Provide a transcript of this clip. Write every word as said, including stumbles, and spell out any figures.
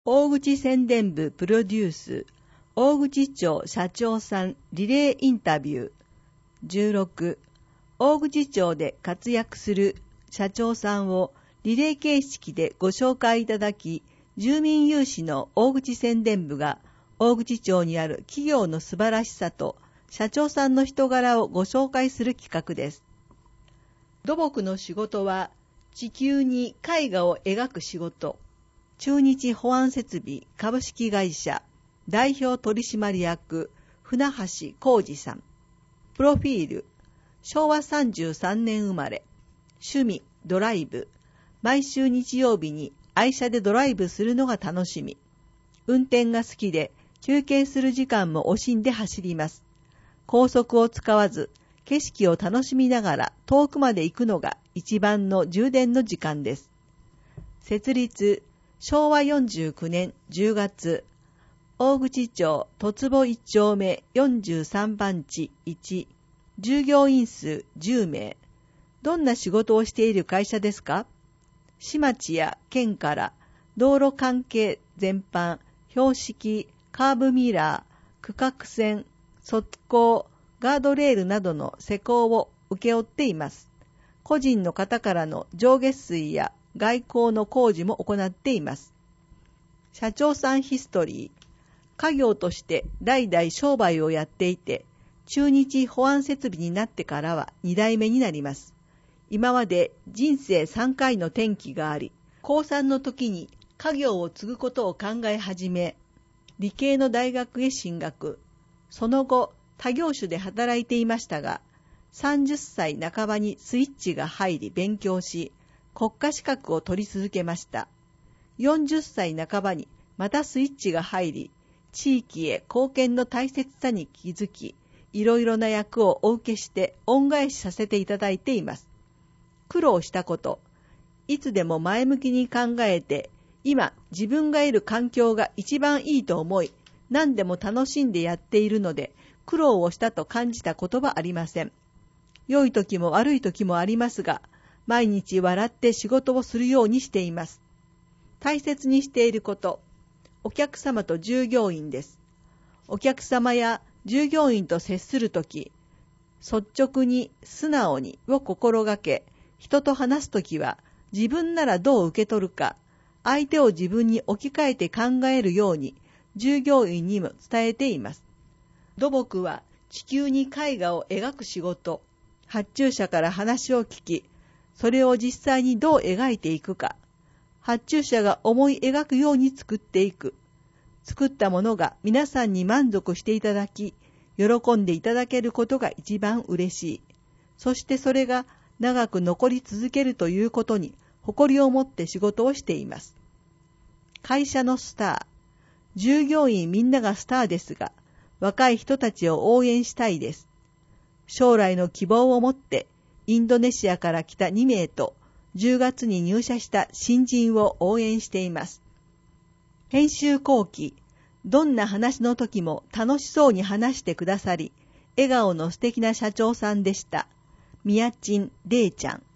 大口宣伝部プロデュース、大口町社長さんリレーインタビュー。じゅうろく、大口町で活躍する社長さんをリレー形式でご紹介いただき、住民有志の大口宣伝部が大口町にある企業の素晴らしさと社長さんの人柄をご紹介する企画です。土木の仕事は地球に絵画を描く仕事。中日保安設備株式会社代表取締役船橋浩二さん。プロフィール、昭和さんじゅうさんねん生まれ。趣味ドライブ。毎週日曜日に愛車でドライブするのが楽しみ。運転が好きで休憩する時間も惜しんで走ります。高速を使わず景色を楽しみながら遠くまで行くのが一番の充電の時間です。設立昭和よんじゅうきゅうねんじゅうがつ、大口町戸坪いち丁目よんじゅうさんばん地いち、従業員数じゅうめい。どんな仕事をしている会社ですか？市町や県から道路関係全般、標識、カーブミラー、区画線、側溝、ガードレールなどの施工を請け負っています。個人の方からの上下水や外交の工事も行っています。社長さんヒストリー。家業として代々商売をやっていて、中日保安設備になってからはに代目になります。今まで人生さんかいの転機があり、高さんの時に家業を継ぐことを考え始め、理系の大学へ進学。その後、他業種で働いていましたが、さんじゅっさい半ばにスイッチが入り勉強し、国家資格を取り続けました。よんじゅっさい半ばにまたスイッチが入り、地域へ貢献の大切さに気づき、いろいろな役をお受けして恩返しさせていただいています。苦労したこと、いつでも前向きに考えて、今自分がいる環境が一番いいと思い、何でも楽しんでやっているので、苦労をしたと感じたことはありません。良い時も悪い時もありますが、毎日笑って仕事をするようにしています。大切にしていること、お客様と従業員です。お客様や従業員と接するとき、率直に素直にを心がけ、人と話すときは自分ならどう受け取るか、相手を自分に置き換えて考えるように従業員にも伝えています。土木は地球に絵画を描く仕事、発注者から話を聞き、それを実際にどう描いていくか、発注者が思い描くように作っていく。作ったものが皆さんに満足していただき、喜んでいただけることが一番嬉しい。そしてそれが長く残り続けるということに誇りを持って仕事をしています。会社のスター。従業員みんながスターですが、若い人たちを応援したいです。将来の希望を持って、インドネシアから来たにめいと、じゅうがつに入社した新人を応援しています。編集後期、どんな話の時も楽しそうに話してくださり、笑顔の素敵な社長さんでした。みやちんれいちゃん。